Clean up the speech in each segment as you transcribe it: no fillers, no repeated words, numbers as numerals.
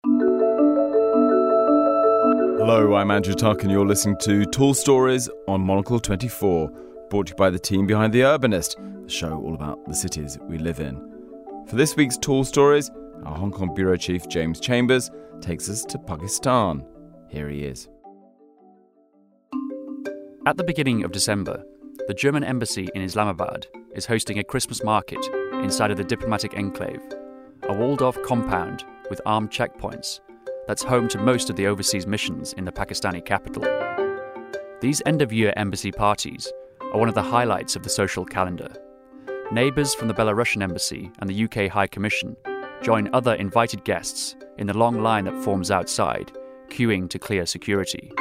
Hello, I'm Andrew Tuck and you're listening to Tall Stories on Monocle 24, brought to you by the team behind The Urbanist, the show all about the cities we live in. For this week's Tall Stories, our Hong Kong Bureau Chief James Chambers takes us to Pakistan. Here he is. At the beginning of December, the German embassy in Islamabad is hosting a Christmas market inside of the diplomatic enclave, a walled-off compound with armed checkpoints that's home to most of the overseas missions in the Pakistani capital. These end-of-year embassy parties are one of the highlights of the social calendar. Neighbours from the Belarusian embassy and the UK High Commission join other invited guests in the long line that forms outside, queuing to clear security.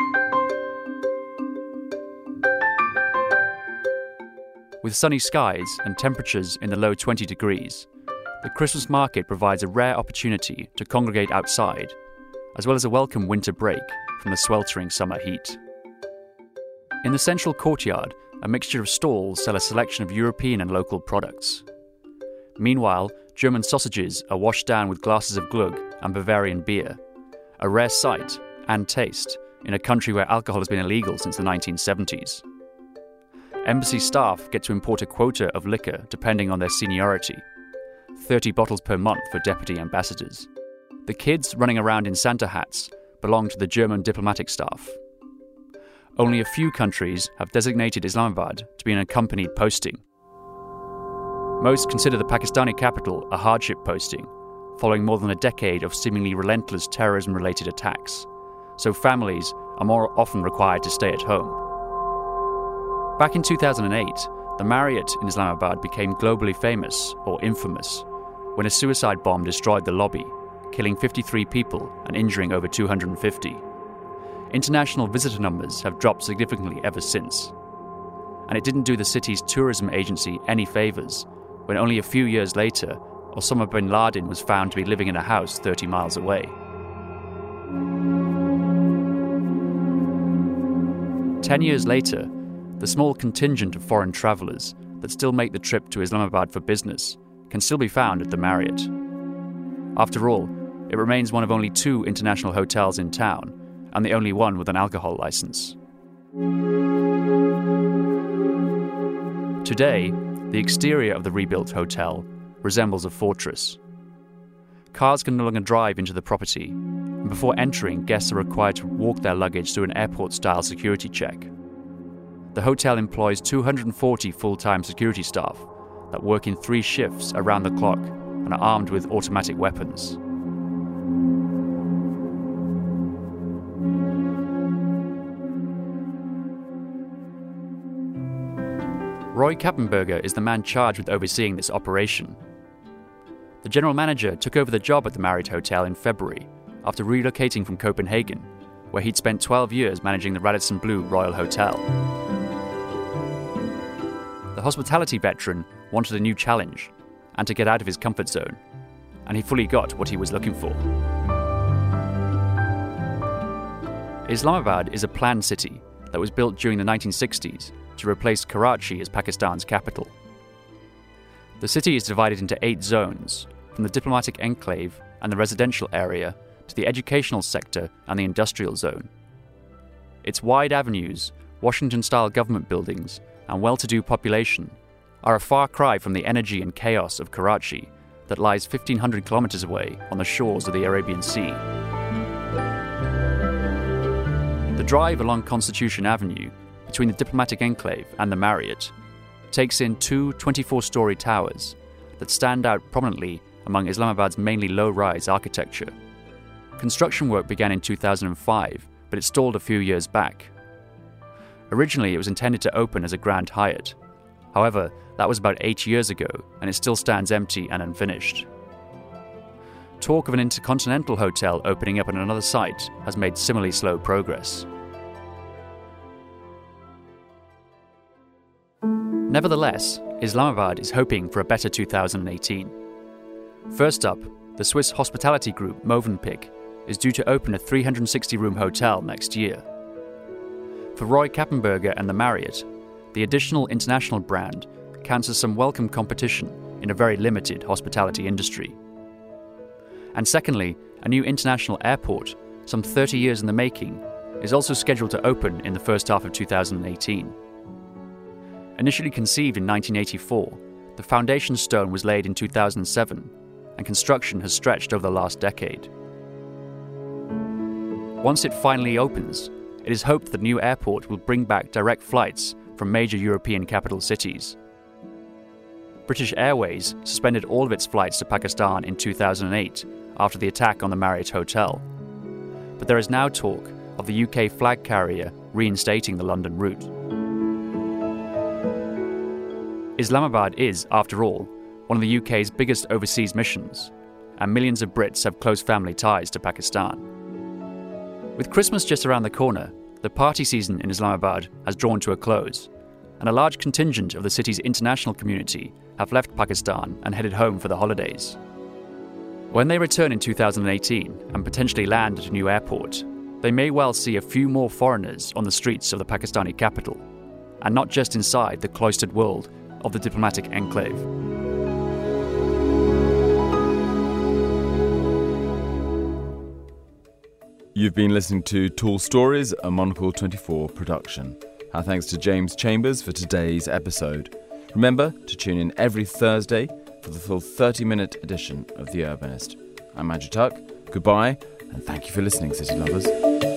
With sunny skies and temperatures in the low 20 degrees, the Christmas market provides a rare opportunity to congregate outside, as well as a welcome winter break from the sweltering summer heat. In the central courtyard, a mixture of stalls sell a selection of European and local products. Meanwhile, German sausages are washed down with glasses of glögg and Bavarian beer, a rare sight and taste in a country where alcohol has been illegal since the 1970s. Embassy staff get to import a quota of liquor depending on their seniority, 30 bottles per month for deputy ambassadors. The kids running around in Santa hats belong to the German diplomatic staff. Only a few countries have designated Islamabad to be an accompanied posting. Most consider the Pakistani capital a hardship posting, following more than a decade of seemingly relentless terrorism-related attacks, so families are more often required to stay at home. Back in 2008, the Marriott in Islamabad became globally famous, or infamous, when a suicide bomb destroyed the lobby, killing 53 people and injuring over 250. International visitor numbers have dropped significantly ever since. And it didn't do the city's tourism agency any favours when only a few years later, Osama bin Laden was found to be living in a house 30 miles away. 10 years later, the small contingent of foreign travellers that still make the trip to Islamabad for business can still be found at the Marriott. After all, it remains one of only 2 international hotels in town, and the only one with an alcohol license. Today, the exterior of the rebuilt hotel resembles a fortress. Cars can no longer drive into the property, and before entering, guests are required to walk their luggage through an airport-style security check. The hotel employs 240 full-time security staff that work in 3 shifts around the clock and are armed with automatic weapons. Roy Kappenberger is the man charged with overseeing this operation. The general manager took over the job at the Marriott Hotel in February after relocating from Copenhagen, where he'd spent 12 years managing the Radisson Blu Royal Hotel. The hospitality veteran wanted a new challenge and to get out of his comfort zone, and he fully got what he was looking for. Islamabad is a planned city that was built during the 1960s to replace Karachi as Pakistan's capital. The city is divided into 8 zones, from the diplomatic enclave and the residential area to the educational sector and the industrial zone. Its wide avenues, Washington-style government buildings, and well-to-do population are a far cry from the energy and chaos of Karachi that lies 1,500 kilometers away on the shores of the Arabian Sea. The drive along Constitution Avenue between the diplomatic enclave and the Marriott takes in 2 24-story towers that stand out prominently among Islamabad's mainly low-rise architecture. Construction work began in 2005, but it stalled a few years back. Originally, it was intended to open as a Grand Hyatt. However, that was about 8 years ago, and it still stands empty and unfinished. Talk of an intercontinental hotel opening up on another site has made similarly slow progress. Nevertheless, Islamabad is hoping for a better 2018. First up, the Swiss hospitality group Mövenpick is due to open a 360-room hotel next year. For Roy Kappenberger and the Marriott, the additional international brand counts as some welcome competition in a very limited hospitality industry. And secondly, a new international airport, some 30 years in the making, is also scheduled to open in the first half of 2018. Initially conceived in 1984, the foundation stone was laid in 2007, and construction has stretched over the last decade. Once it finally opens, it is hoped the new airport will bring back direct flights from major European capital cities. British Airways suspended all of its flights to Pakistan in 2008 after the attack on the Marriott Hotel. But there is now talk of the UK flag carrier reinstating the London route. Islamabad is, after all, one of the UK's biggest overseas missions, and millions of Brits have close family ties to Pakistan. With Christmas just around the corner, the party season in Islamabad has drawn to a close, and a large contingent of the city's international community have left Pakistan and headed home for the holidays. When they return in 2018 and potentially land at a new airport, they may well see a few more foreigners on the streets of the Pakistani capital, and not just inside the cloistered world of the diplomatic enclave. You've been listening to Tall Stories, a Monocle 24 production. Our thanks to James Chambers for today's episode. Remember to tune in every Thursday for the full 30-minute edition of The Urbanist. I'm Andrew Tuck. Goodbye, and thank you for listening, City Lovers.